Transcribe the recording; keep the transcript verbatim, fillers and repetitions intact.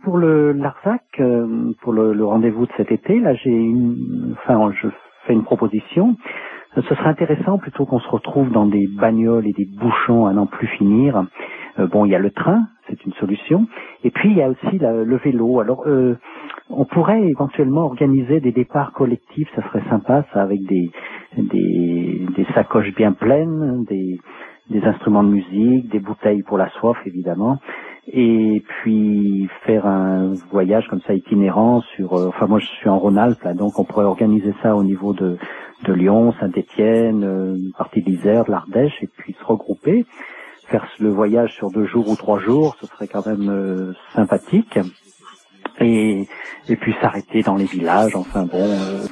pour le Larzac, euh, pour le, le rendez-vous de cet été, là, j'ai une, enfin, je fais une proposition. Ce serait intéressant plutôt qu'on se retrouve dans des bagnoles et des bouchons à n'en plus finir. Euh, bon, il y a le train, c'est une solution. Et puis, il y a aussi la, le vélo. Alors, euh, on pourrait éventuellement organiser des départs collectifs, ça serait sympa, ça, avec des, des, des sacoches bien pleines, des, des instruments de musique, des bouteilles pour la soif, évidemment. Et puis, faire un voyage comme ça itinérant sur... Euh, enfin, moi, je suis en Rhône-Alpes, là, donc on pourrait organiser ça au niveau de... de Lyon, Saint-Étienne, euh, une partie de l'Isère, de l'Ardèche, et puis se regrouper, faire le voyage sur deux jours ou trois jours, ce serait quand même euh, sympathique, et, et puis s'arrêter dans les villages, enfin bon... Euh,